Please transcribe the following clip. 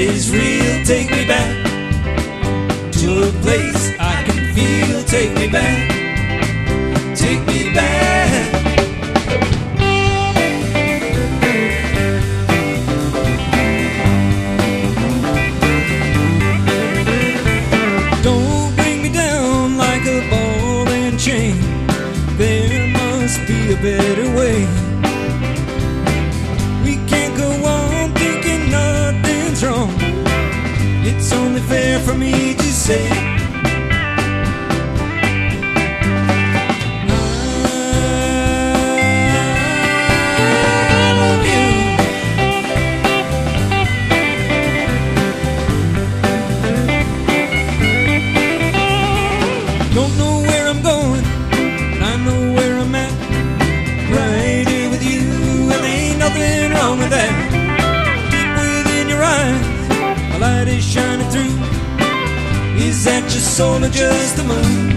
is real. Take me back to a place I can feel. Take me back, take me back. Don't bring me down like a ball and chain. There must be a better way. We can't go on thinking nothing's wrong. It's only fair for me to say I love you. Don't know where I'm going, I know where I'm at. Right here with you, and there ain't nothing wrong with that. Deep within your eyes, a light is shining through. Is that your soul or just the moon?